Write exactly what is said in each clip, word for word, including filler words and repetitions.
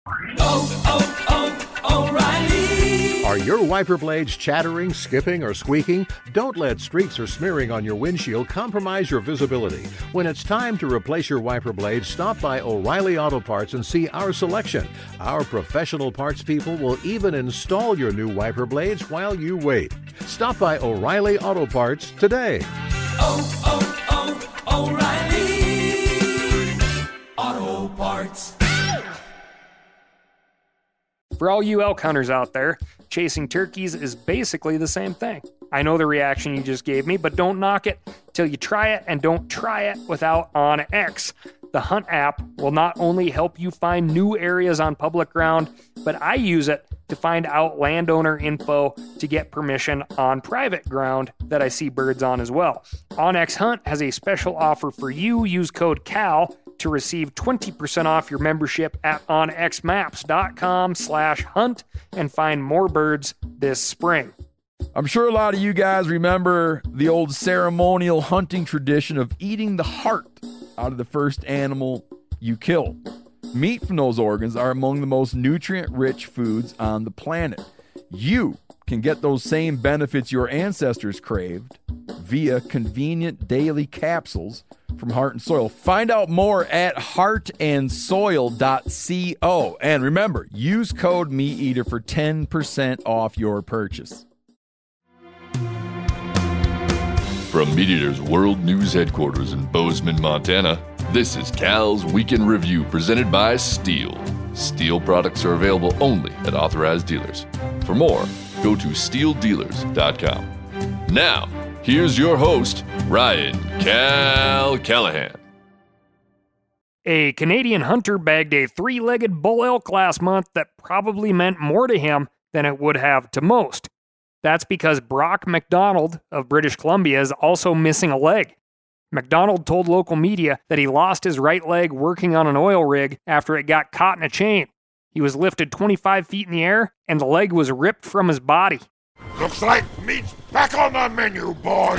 oh, oh, oh, O'Reilly. Are your wiper blades chattering, skipping, or squeaking? Don't let streaks or smearing on your windshield compromise your visibility. When it's time to replace your wiper blades, stop by O'Reilly Auto Parts and see our selection. Our professional parts people will even install your new wiper blades while you wait. Stop by O'Reilly Auto Parts today. Oh, oh, oh, O'Reilly Auto Parts. For all you elk hunters out there, chasing turkeys is basically the same thing. I know the reaction you just gave me, but don't knock it till you try it, and don't try it without OnX. The Hunt app will not only help you find new areas on public ground, but I use it to find out landowner info to get permission on private ground that I see birds on as well. OnX Hunt has a special offer for you. Use code CAL to receive twenty percent off your membership at onxmaps.com slash hunt and find more birds this spring. I'm sure a lot of you guys remember the old ceremonial hunting tradition of eating the heart out of the first animal you kill. Meat from those organs are among the most nutrient-rich foods on the planet. You can get those same benefits your ancestors craved via convenient daily capsules from Heart and Soil. Find out more at heart and soil dot co. And remember, use code MeatEater for ten percent off your purchase. From MeatEater's World News Headquarters in Bozeman, Montana, this is Cal's Weekend Review presented by Steel. Steel products are available only at authorized dealers. For more, go to steel dealers dot com. Now, here's your host, Ryan Cal Callahan. A Canadian hunter bagged a three-legged bull elk last month that probably meant more to him than it would have to most. That's because Brock McDonald of British Columbia is also missing a leg. McDonald told local media that he lost his right leg working on an oil rig after it got caught in a chain. He was lifted twenty-five feet in the air, and the leg was ripped from his body. Looks like meat's back on the menu, boys.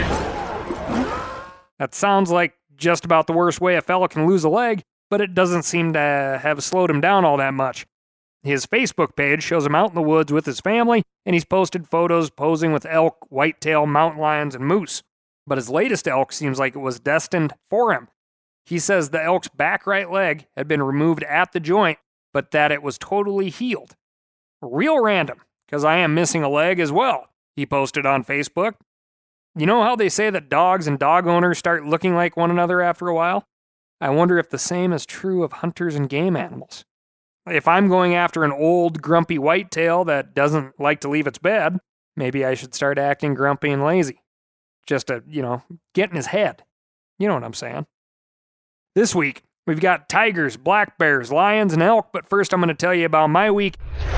That sounds like just about the worst way a fella can lose a leg, but it doesn't seem to have slowed him down all that much. His Facebook page shows him out in the woods with his family, and he's posted photos posing with elk, whitetail, mountain lions, and moose. But his latest elk seems like it was destined for him. He says the elk's back right leg had been removed at the joint, but that it was totally healed. Real random, because I am missing a leg as well, he posted on Facebook. You know how they say that dogs and dog owners start looking like one another after a while? I wonder if the same is true of hunters and game animals. If I'm going after an old, grumpy whitetail that doesn't like to leave its bed, maybe I should start acting grumpy and lazy. Just to, you know, get in his head. You know what I'm saying. This week, we've got tigers, black bears, lions, and elk, but first I'm going to tell you about my week.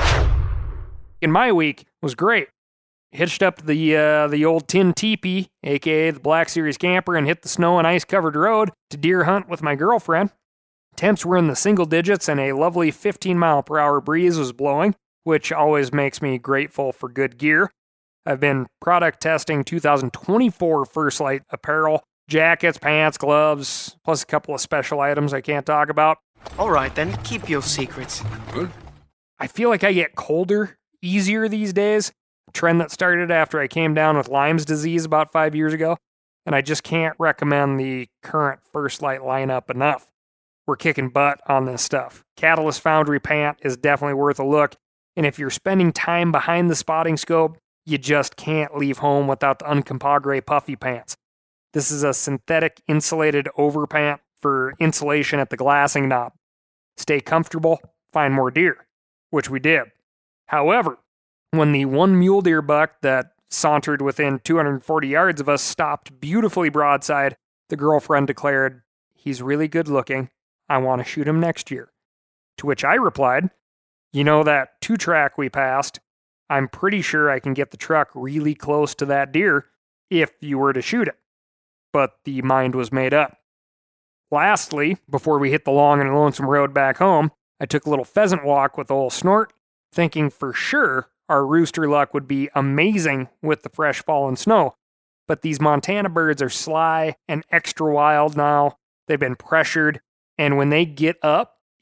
And my week was great. Hitched up to the uh, the old tin teepee, aka the Black Series camper, and hit the snow and ice-covered road to deer hunt with my girlfriend. Temps were in the single digits and a lovely fifteen mile per hour breeze was blowing, which always makes me grateful for good gear. I've been product testing two thousand twenty-four First Light apparel, jackets, pants, gloves, plus a couple of special items I can't talk about. All right, then, keep your secrets. I feel like I get colder easier these days, a trend that started after I came down with Lyme's disease about five years ago, and I just can't recommend the current First Light lineup enough. We're kicking butt on this stuff. Catalyst Foundry pant is definitely worth a look, and if you're spending time behind the spotting scope, you just can't leave home without the Uncompahgre puffy pants. This is a synthetic insulated overpant for insulation at the glassing knob. Stay comfortable, find more deer, which we did. However, when the one mule deer buck that sauntered within two hundred forty yards of us stopped beautifully broadside, the girlfriend declared, "He's really good looking. I want to shoot him next year." To which I replied, "You know that two-track we passed? I'm pretty sure I can get the truck really close to that deer if you were to shoot it." But the mind was made up. Lastly, before we hit the long and lonesome road back home, I took a little pheasant walk with old Snort, thinking for sure our rooster luck would be amazing with the fresh fallen snow. But these Montana birds are sly and extra wild now. They've been pressured, and when they get up,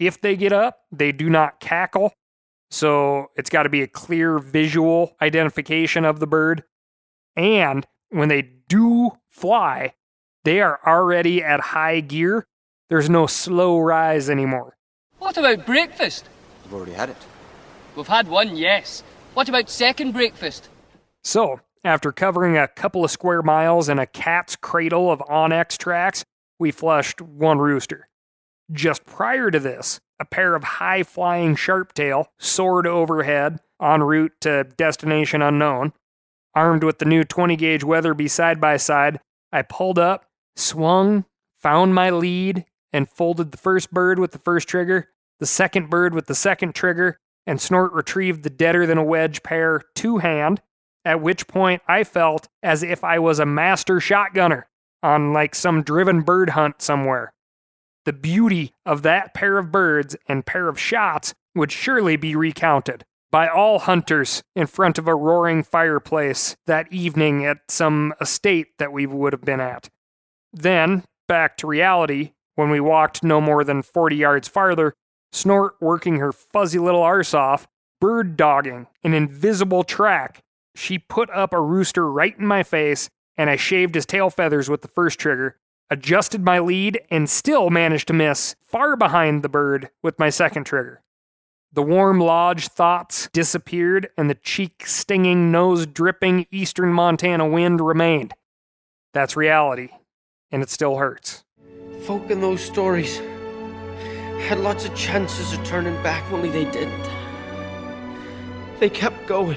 If they get up, they do not cackle. So it's got to be a clear visual identification of the bird. And when they do fly, they are already at high gear. There's no slow rise anymore. What about breakfast? You've already had it. We've had one, yes. What about second breakfast? So, after covering a couple of square miles in a cat's cradle of onyx tracks, we flushed one rooster. Just prior to this, a pair of high-flying sharptail soared overhead en route to destination unknown. Armed with the new twenty gauge Weatherby side-by-side, I pulled up, swung, found my lead, and folded the first bird with the first trigger, the second bird with the second trigger, and Snort retrieved the deader-than-a-wedge pair two-hand, at which point I felt as if I was a master shotgunner on like some driven bird hunt somewhere. The beauty of that pair of birds and pair of shots would surely be recounted by all hunters in front of a roaring fireplace that evening at some estate that we would have been at. Then, back to reality, when we walked no more than forty yards farther, Snort working her fuzzy little arse off, bird dogging an invisible track. She put up a rooster right in my face, and I shaved his tail feathers with the first trigger, adjusted my lead, and still managed to miss far behind the bird with my second trigger. The warm lodge thoughts disappeared, and the cheek-stinging, nose-dripping eastern Montana wind remained. That's reality, and it still hurts. Folk in those stories had lots of chances of turning back, only they didn't. They kept going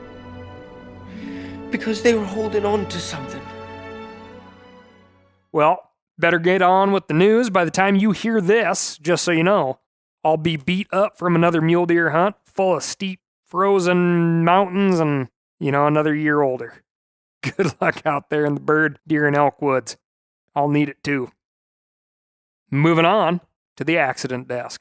because they were holding on to something. Well, better get on with the news. By the time you hear this, just so you know, I'll be beat up from another mule deer hunt full of steep, frozen mountains and, you know, another year older. Good luck out there in the bird, deer, and elk woods. I'll need it too. Moving on to the accident desk.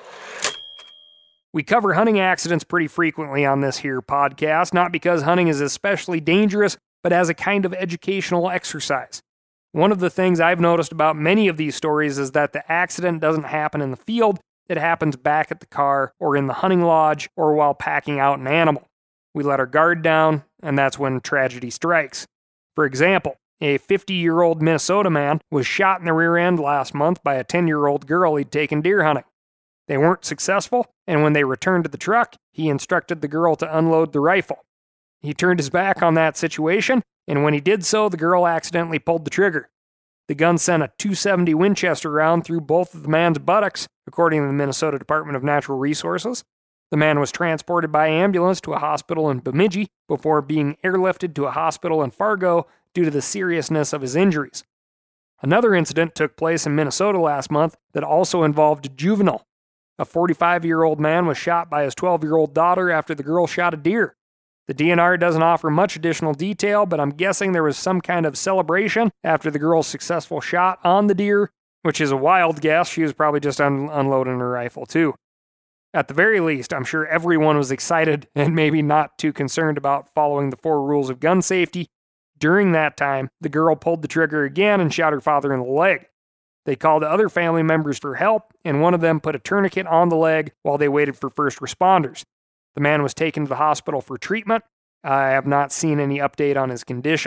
We cover hunting accidents pretty frequently on this here podcast, not because hunting is especially dangerous, but as a kind of educational exercise. One of the things I've noticed about many of these stories is that the accident doesn't happen in the field, it happens back at the car or in the hunting lodge or while packing out an animal. We let our guard down, and that's when tragedy strikes. For example, a fifty-year-old Minnesota man was shot in the rear end last month by a ten-year-old girl he'd taken deer hunting. They weren't successful, and when they returned to the truck, he instructed the girl to unload the rifle. He turned his back on that situation, and when he did so, the girl accidentally pulled the trigger. The gun sent a two seventy Winchester round through both of the man's buttocks, according to the Minnesota Department of Natural Resources. The man was transported by ambulance to a hospital in Bemidji before being airlifted to a hospital in Fargo due to the seriousness of his injuries. Another incident took place in Minnesota last month that also involved a juvenile. A forty-five-year-old man was shot by his twelve-year-old daughter after the girl shot a deer. The D N R doesn't offer much additional detail, but I'm guessing there was some kind of celebration after the girl's successful shot on the deer, which is a wild guess. She was probably just un- unloading her rifle, too. At the very least, I'm sure everyone was excited and maybe not too concerned about following the four rules of gun safety. During that time, the girl pulled the trigger again and shot her father in the leg. They called other family members for help, and one of them put a tourniquet on the leg while they waited for first responders. The man was taken to the hospital for treatment. I have not seen any update on his condition.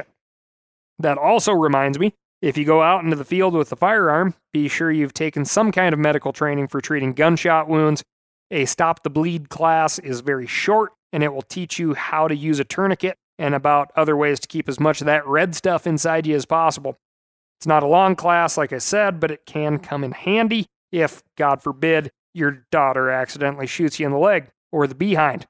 That also reminds me, if you go out into the field with a firearm, be sure you've taken some kind of medical training for treating gunshot wounds. A Stop the Bleed class is very short, and it will teach you how to use a tourniquet and about other ways to keep as much of that red stuff inside you as possible. It's not a long class, like I said, but it can come in handy if, God forbid, your daughter accidentally shoots you in the leg or the behind.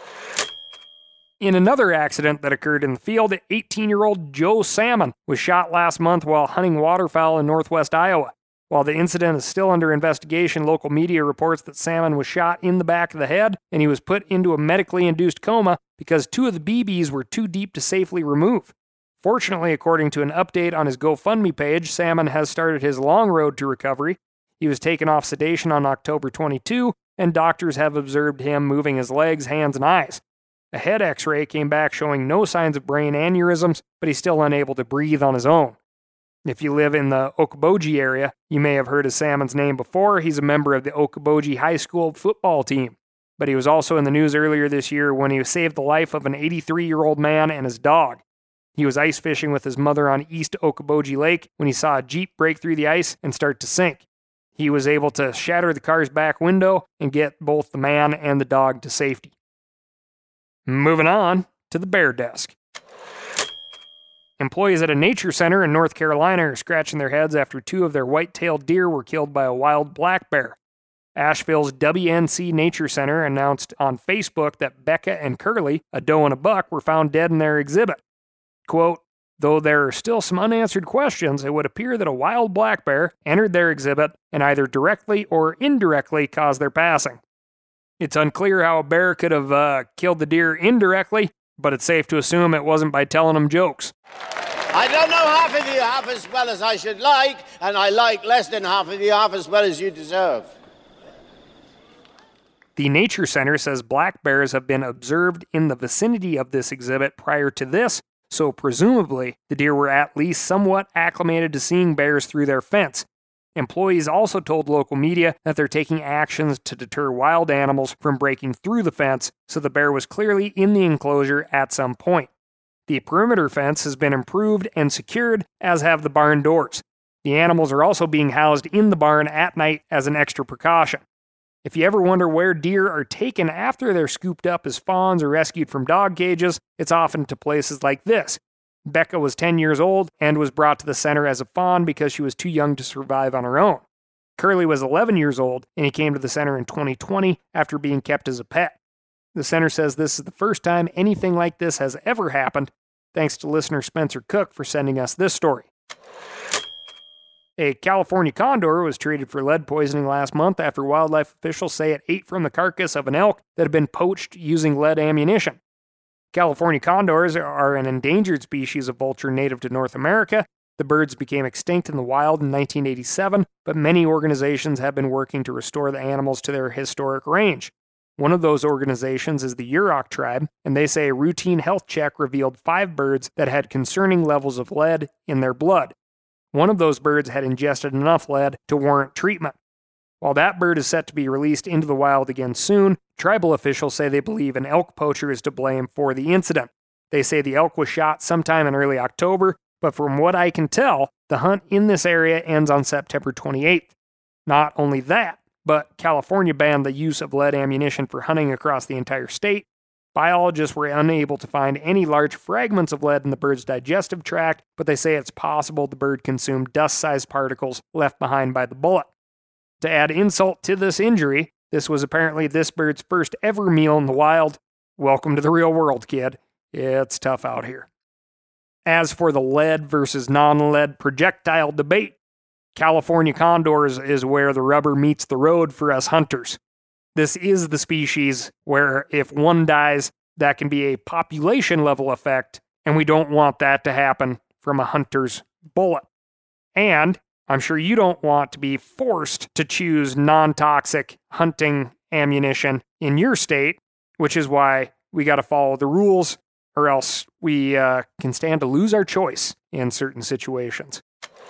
In another accident that occurred in the field, eighteen-year-old Joe Salmon was shot last month while hunting waterfowl in northwest Iowa. While the incident is still under investigation, local media reports that Salmon was shot in the back of the head and he was put into a medically induced coma because two of the B Bs were too deep to safely remove. Fortunately, according to an update on his GoFundMe page, Salmon has started his long road to recovery. He was taken off sedation on October twenty-second, and doctors have observed him moving his legs, hands, and eyes. A head x-ray came back showing no signs of brain aneurysms, but he's still unable to breathe on his own. If you live in the Okoboji area, you may have heard of Salmon's name before. He's a member of the Okoboji High School football team. But he was also in the news earlier this year when he saved the life of an eighty-three-year-old man and his dog. He was ice fishing with his mother on East Okoboji Lake when he saw a Jeep break through the ice and start to sink. He was able to shatter the car's back window and get both the man and the dog to safety. Moving on to the bear desk. Employees at a nature center in North Carolina are scratching their heads after two of their white-tailed deer were killed by a wild black bear. Asheville's W N C Nature Center announced on Facebook that Becca and Curly, a doe and a buck, were found dead in their exhibit. Quote, though there are still some unanswered questions, it would appear that a wild black bear entered their exhibit and either directly or indirectly caused their passing. It's unclear how a bear could have uh, killed the deer indirectly, but it's safe to assume it wasn't by telling them jokes. I don't know half of you half as well as I should like, and I like less than half of you half as well as you deserve. The Nature Center says black bears have been observed in the vicinity of this exhibit prior to this, so presumably the deer were at least somewhat acclimated to seeing bears through their fence. Employees also told local media that they're taking actions to deter wild animals from breaking through the fence, so the bear was clearly in the enclosure at some point. The perimeter fence has been improved and secured, as have the barn doors. The animals are also being housed in the barn at night as an extra precaution. If you ever wonder where deer are taken after they're scooped up as fawns or rescued from dog cages, it's often to places like this. Becca was ten years old and was brought to the center as a fawn because she was too young to survive on her own. Curly was eleven years old, and he came to the center in twenty twenty after being kept as a pet. The center says this is the first time anything like this has ever happened, thanks to listener Spencer Cook for sending us this story. A California condor was treated for lead poisoning last month after wildlife officials say it ate from the carcass of an elk that had been poached using lead ammunition. California condors are an endangered species of vulture native to North America. The birds became extinct in the wild in nineteen eighty-seven, but many organizations have been working to restore the animals to their historic range. One of those organizations is the Yurok tribe, and they say a routine health check revealed five birds that had concerning levels of lead in their blood. One of those birds had ingested enough lead to warrant treatment. While that bird is set to be released into the wild again soon, tribal officials say they believe an elk poacher is to blame for the incident. They say the elk was shot sometime in early October, but from what I can tell, the hunt in this area ends on September twenty-eighth. Not only that, but California banned the use of lead ammunition for hunting across the entire state. Biologists were unable to find any large fragments of lead in the bird's digestive tract, but they say it's possible the bird consumed dust-sized particles left behind by the bullet. To add insult to this injury, this was apparently this bird's first ever meal in the wild. Welcome to the real world, kid. It's tough out here. As for the lead versus non-lead projectile debate, California condors is where the rubber meets the road for us hunters. This is the species where if one dies, that can be a population-level effect, and we don't want that to happen from a hunter's bullet. And I'm sure you don't want to be forced to choose non-toxic hunting ammunition in your state, which is why we got to follow the rules, or else we uh, can stand to lose our choice in certain situations.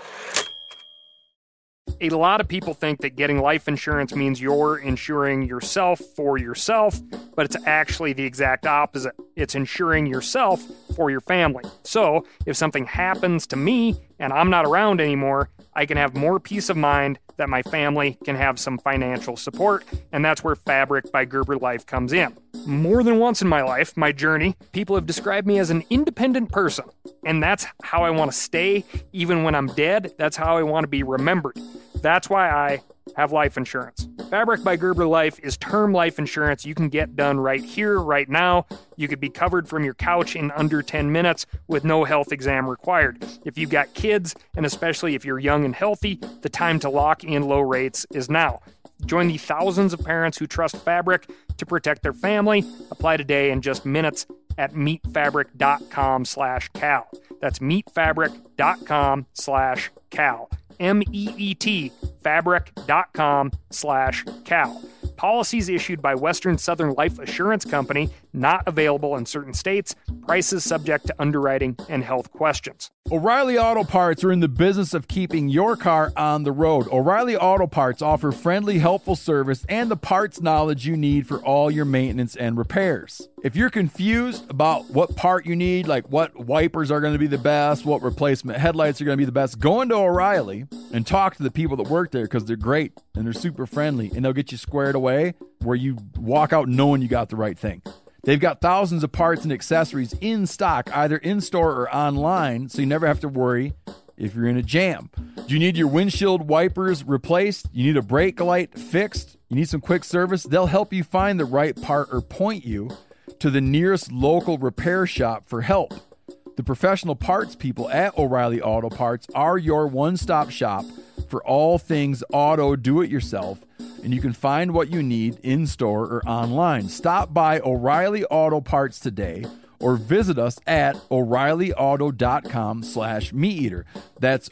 A lot of people think that getting life insurance means you're insuring yourself for yourself, but it's actually the exact opposite. It's insuring yourself for your family. So, if something happens to me and I'm not around anymore, I can have more peace of mind that my family can have some financial support, and that's where Fabric by Gerber Life comes in. More than once in my life, my journey, people have described me as an independent person, and that's how I want to stay. Even when I'm dead, that's how I want to be remembered. That's why I have life insurance. Fabric by Gerber Life is term life insurance you can get done right here, right now. You could be covered from your couch in under ten minutes with no health exam required. If you've got kids, and especially if you're young and healthy, the time to lock in low rates is now. Join the thousands of parents who trust Fabric to protect their family. Apply today in just minutes at meetfabric.com slash cal. That's meetfabric.com slash cal. M E E T, fabric.com slash cal. policies issued by Western Southern Life Assurance Company, not available in certain states, prices subject to underwriting and health questions. O'Reilly Auto Parts are in the business of keeping your car on the road. O'Reilly Auto Parts offer friendly, helpful service and the parts knowledge you need for all your maintenance and repairs. If you're confused about what part you need, like what wipers are going to be the best, what replacement headlights are going to be the best, go into O'Reilly and talk to the people that work there because they're great and they're super friendly and they'll get you squared away where you walk out knowing you got the right thing. They've got thousands of parts and accessories in stock, either in-store or online, so you never have to worry if you're in a jam. Do you need your windshield wipers replaced? You need a brake light fixed? You need some quick service? They'll help you find the right part or point you to the nearest local repair shop for help. The professional parts people at O'Reilly Auto Parts are your one-stop shop for all things auto do-it-yourself, and you can find what you need in-store or online. Stop by O'Reilly Auto Parts today or visit us at O'Reillyauto.com slash meat eater. That's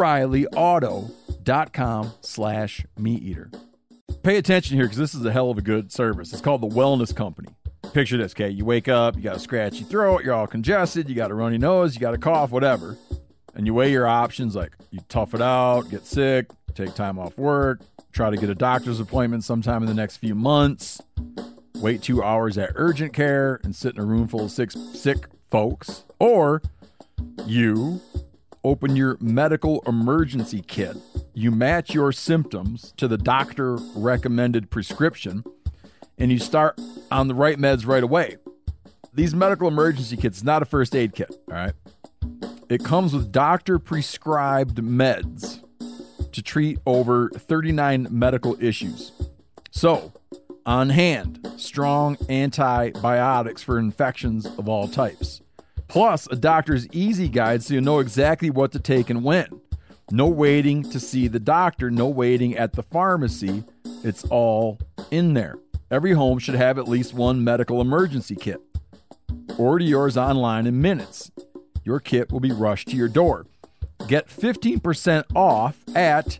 O'Reillyauto.com slash meat eater. Pay attention here because this is a hell of a good service. It's called the Wellness Company. Picture this, okay? You wake up, you got a scratchy throat, you're all congested, you got a runny nose, you got a cough, whatever. And you weigh your options like you tough it out, get sick, take time off work, try to get a doctor's appointment sometime in the next few months, wait two hours at urgent care and sit in a room full of six sick folks. Or you open your medical emergency kit. You match your symptoms to the doctor recommended prescription and you start on the right meds right away. These medical emergency kits is not a first aid kit, all right? It comes with doctor-prescribed meds to treat over thirty-nine medical issues. So, on hand, strong antibiotics for infections of all types. Plus, a doctor's easy guide so you know exactly what to take and when. No waiting to see the doctor, no waiting at the pharmacy. It's all in there. Every home should have at least one medical emergency kit. Order yours online in minutes. Your kit will be rushed to your door. Get fifteen percent off at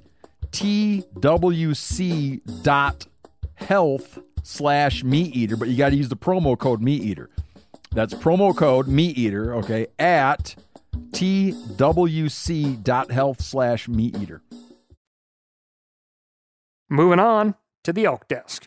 twc.health slash meat eater, but you got to use the promo code meat eater. That's promo code meat eater, okay, at twc.health slash meat eater. Moving on to the elk desk.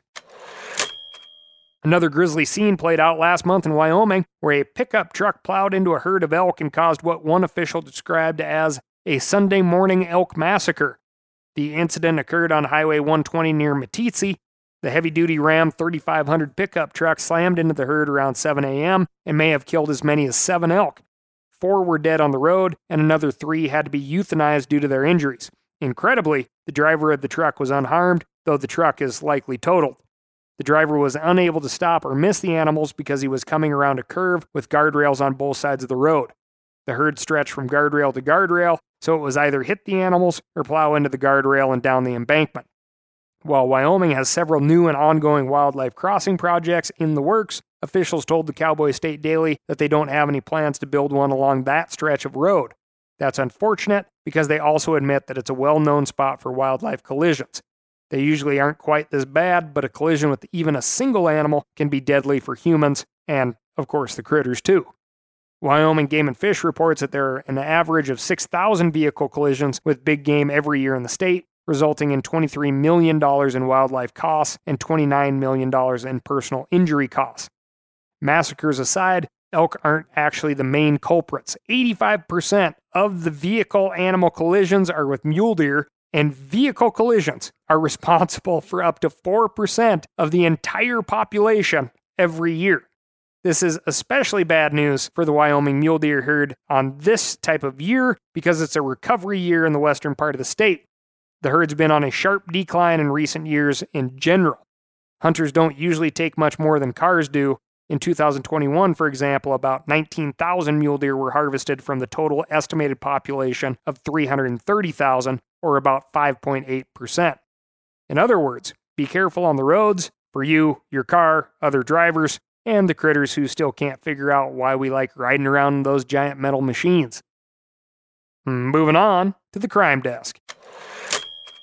Another grisly scene played out last month in Wyoming, where a pickup truck plowed into a herd of elk and caused what one official described as a Sunday morning elk massacre. The incident occurred on Highway one twenty near Meeteetse. The heavy-duty Ram thirty-five hundred pickup truck slammed into the herd around seven a.m. and may have killed as many as seven elk. Four were dead on the road, and another three had to be euthanized due to their injuries. Incredibly, the driver of the truck was unharmed, though the truck is likely totaled. The driver was unable to stop or miss the animals because he was coming around a curve with guardrails on both sides of the road. The herd stretched from guardrail to guardrail, so it was either hit the animals or plow into the guardrail and down the embankment. While Wyoming has several new and ongoing wildlife crossing projects in the works, officials told the Cowboy State Daily that they don't have any plans to build one along that stretch of road. That's unfortunate because they also admit that it's a well-known spot for wildlife collisions. They usually aren't quite this bad, but a collision with even a single animal can be deadly for humans and, of course, the critters too. Wyoming Game and Fish reports that there are an average of six thousand vehicle collisions with big game every year in the state, resulting in twenty-three million dollars in wildlife costs and twenty-nine million dollars in personal injury costs. Massacres aside, elk aren't actually the main culprits. eighty-five percent of the vehicle-animal collisions are with mule deer, and vehicle collisions are responsible for up to four percent of the entire population every year. This is especially bad news for the Wyoming mule deer herd on this type of year because it's a recovery year in the western part of the state. The herd's been on a sharp decline in recent years in general. Hunters don't usually take much more than cars do. In two thousand twenty-one, for example, about nineteen thousand mule deer were harvested from the total estimated population of three hundred thirty thousand, or about five point eight percent. In other words, be careful on the roads for you, your car, other drivers, and the critters who still can't figure out why we like riding around in those giant metal machines. Moving on to the crime desk.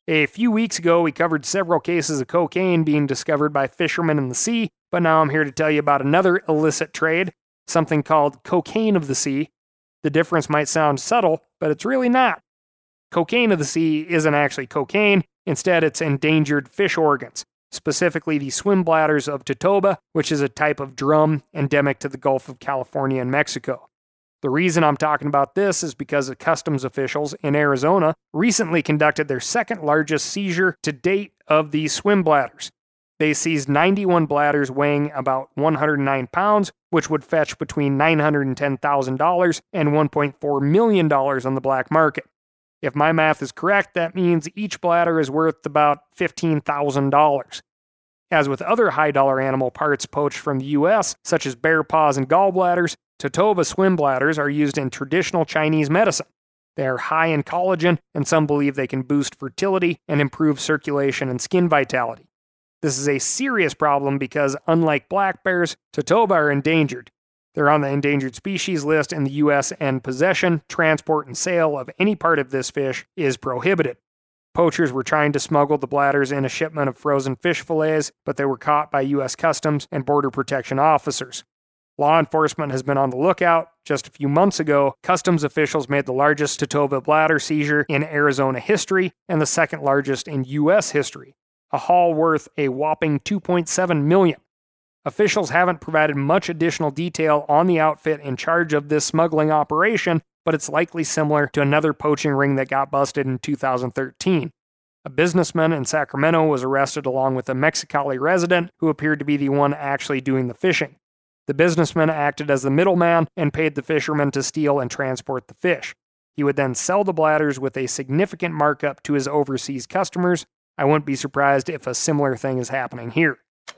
A few weeks ago, we covered several cases of cocaine being discovered by fishermen in the sea, but now I'm here to tell you about another illicit trade, something called cocaine of the sea. The difference might sound subtle, but it's really not. Cocaine of the sea isn't actually cocaine. Instead, it's endangered fish organs, specifically the swim bladders of Tatoba, which is a type of drum endemic to the Gulf of California and Mexico. The reason I'm talking about this is because the customs officials in Arizona recently conducted their second largest seizure to date of these swim bladders. They seized ninety-one bladders weighing about one hundred nine pounds, which would fetch between nine hundred ten thousand dollars and one point four million dollars on the black market. If my math is correct, that means each bladder is worth about fifteen thousand dollars. As with other high-dollar animal parts poached from the U S, such as bear paws and gallbladders, Tatoba swim bladders are used in traditional Chinese medicine. They are high in collagen, and some believe they can boost fertility and improve circulation and skin vitality. This is a serious problem because, unlike black bears, Tatoba are endangered. They're on the endangered species list in the U S, and possession, transport, and sale of any part of this fish is prohibited. Poachers were trying to smuggle the bladders in a shipment of frozen fish fillets, but they were caught by U S Customs and Border Protection officers. Law enforcement has been on the lookout. Just a few months ago, customs officials made the largest Tatoba bladder seizure in Arizona history and the second largest in U S history, a haul worth a whopping two point seven million dollars. Officials haven't provided much additional detail on the outfit in charge of this smuggling operation, but it's likely similar to another poaching ring that got busted in two thousand thirteen. A businessman in Sacramento was arrested along with a Mexicali resident who appeared to be the one actually doing the fishing. The businessman acted as the middleman and paid the fisherman to steal and transport the fish. He would then sell the bladders with a significant markup to his overseas customers. I wouldn't be surprised if a similar thing is happening here.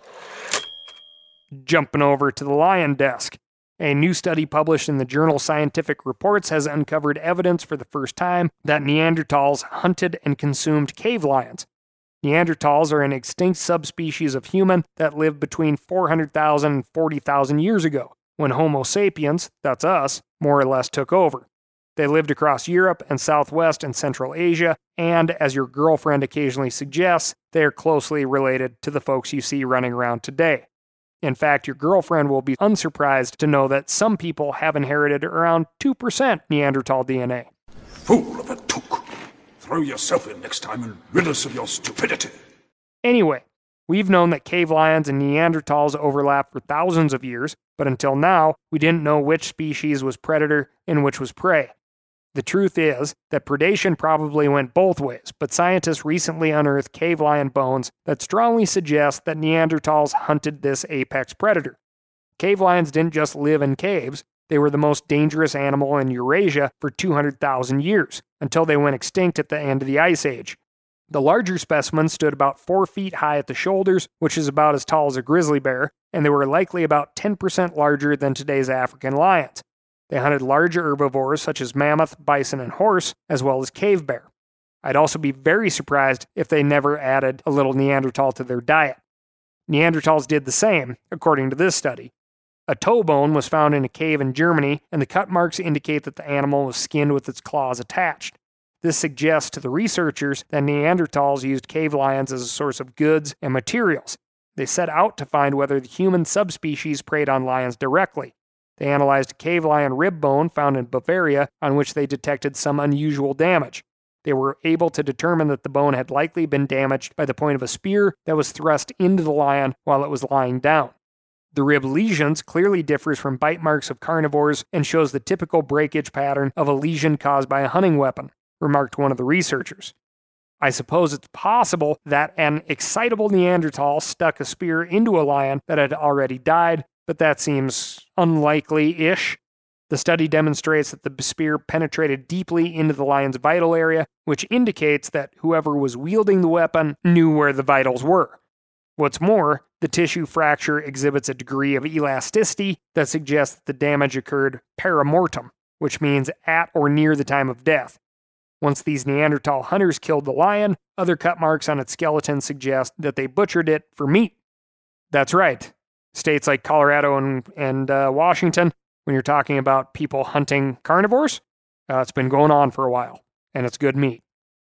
Jumping over to the lion desk. A new study published in the journal Scientific Reports has uncovered evidence for the first time that Neanderthals hunted and consumed cave lions. Neanderthals are an extinct subspecies of human that lived between four hundred thousand and forty thousand years ago, when Homo sapiens, that's us, more or less took over. They lived across Europe and Southwest and Central Asia, and, as your girlfriend occasionally suggests, they are closely related to the folks you see running around today. In fact, your girlfriend will be unsurprised to know that some people have inherited around two percent Neanderthal D N A. Fool of a took. Throw yourself in next time and rid us of your stupidity. Anyway, we've known that cave lions and Neanderthals overlapped for thousands of years, but until now, we didn't know which species was predator and which was prey. The truth is that predation probably went both ways, but scientists recently unearthed cave lion bones that strongly suggest that Neanderthals hunted this apex predator. Cave lions didn't just live in caves, they were the most dangerous animal in Eurasia for two hundred thousand years, until they went extinct at the end of the Ice Age. The larger specimens stood about four feet high at the shoulders, which is about as tall as a grizzly bear, and they were likely about ten percent larger than today's African lions. They hunted large herbivores such as mammoth, bison, and horse, as well as cave bear. I'd also be very surprised if they never added a little Neanderthal to their diet. Neanderthals did the same, according to this study. A toe bone was found in a cave in Germany, and the cut marks indicate that the animal was skinned with its claws attached. This suggests to the researchers that Neanderthals used cave lions as a source of goods and materials. They set out to find whether the human subspecies preyed on lions directly. They analyzed a cave lion rib bone found in Bavaria, on which they detected some unusual damage. They were able to determine that the bone had likely been damaged by the point of a spear that was thrust into the lion while it was lying down. The rib lesions clearly differs from bite marks of carnivores and shows the typical breakage pattern of a lesion caused by a hunting weapon, remarked one of the researchers. I suppose it's possible that an excitable Neanderthal stuck a spear into a lion that had already died, but that seems unlikely-ish. The study demonstrates that the spear penetrated deeply into the lion's vital area, which indicates that whoever was wielding the weapon knew where the vitals were. What's more, the tissue fracture exhibits a degree of elasticity that suggests that the damage occurred perimortem, which means at or near the time of death. Once these Neanderthal hunters killed the lion, other cut marks on its skeleton suggest that they butchered it for meat. That's right. States like Colorado and, and uh, Washington, when you're talking about people hunting carnivores, uh, it's been going on for a while, and it's good meat.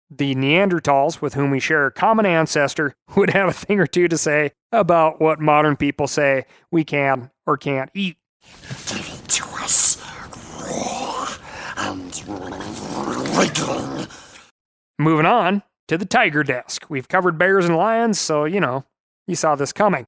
The Neanderthals, with whom we share a common ancestor, would have a thing or two to say about what modern people say we can or can't eat. Give it to us raw and wriggling. Moving on to the tiger desk. We've covered bears and lions, so, you know, you saw this coming.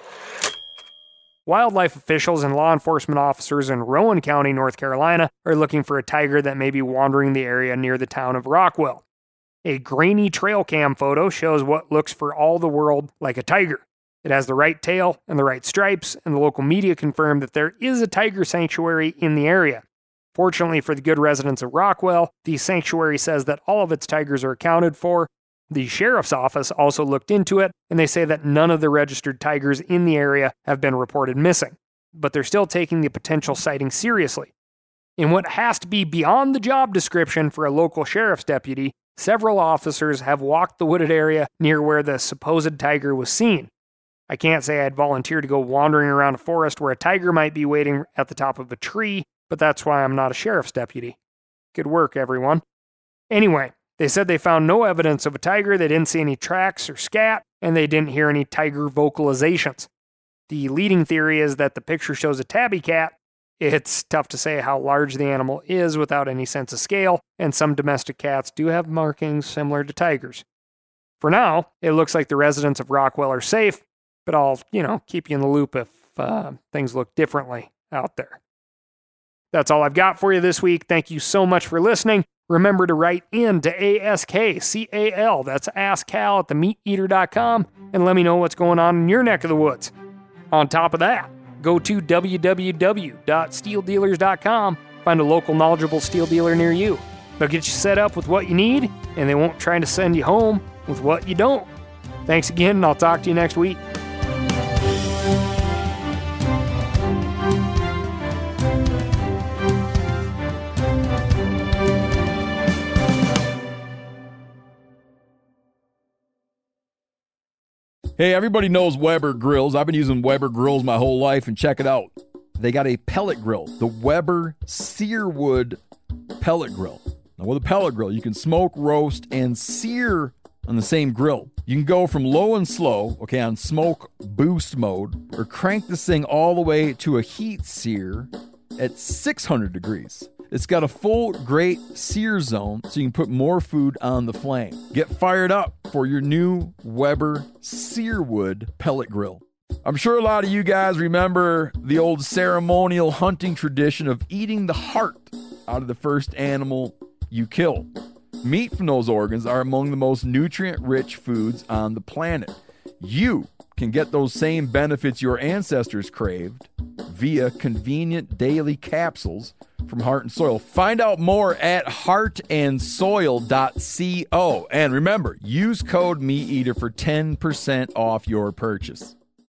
Wildlife officials and law enforcement officers in Rowan County, North Carolina, are looking for a tiger that may be wandering the area near the town of Rockwell. A grainy trail cam photo shows what looks for all the world like a tiger. It has the right tail and the right stripes, and the local media confirmed that there is a tiger sanctuary in the area. Fortunately for the good residents of Rockwell, the sanctuary says that all of its tigers are accounted for. The sheriff's office also looked into it, and they say that none of the registered tigers in the area have been reported missing. But they're still taking the potential sighting seriously. In what has to be beyond the job description for a local sheriff's deputy, several officers have walked the wooded area near where the supposed tiger was seen. I can't say I'd volunteer to go wandering around a forest where a tiger might be waiting at the top of a tree, but that's why I'm not a sheriff's deputy. Good work, everyone. Anyway, they said they found no evidence of a tiger, they didn't see any tracks or scat, and they didn't hear any tiger vocalizations. The leading theory is that the picture shows a tabby cat. It's tough to say how large the animal is without any sense of scale, and some domestic cats do have markings similar to tigers. For now, it looks like the residents of Rockwell are safe, but I'll, you know, keep you in the loop if uh, things look differently out there. That's all I've got for you this week. Thank you so much for listening. Remember to write in to A S K C A L, that's AskCal at the meat eater dot com, and let me know what's going on in your neck of the woods. On top of that, go to w w w dot steel dealers dot com, find a local knowledgeable steel dealer near you. They'll get you set up with what you need, and they won't try to send you home with what you don't. Thanks again, and I'll talk to you next week. Hey, everybody knows Weber grills. I've been using Weber grills my whole life, and check it out. They got a pellet grill, the Weber Searwood pellet grill. Now, with a pellet grill, you can smoke, roast, and sear on the same grill. You can go from low and slow, okay, on smoke boost mode, or crank this thing all the way to a heat sear at six hundred degrees. It's got a full great sear zone, so you can put more food on the flame. Get fired up for your new Weber Searwood pellet grill. I'm sure a lot of you guys remember the old ceremonial hunting tradition of eating the heart out of the first animal you kill. Meat from those organs are among the most nutrient-rich foods on the planet. You can get those same benefits your ancestors craved via convenient daily capsules from Heart and Soil. Find out more at heart and soil dot co. And remember, use code MeatEater for ten percent off your purchase.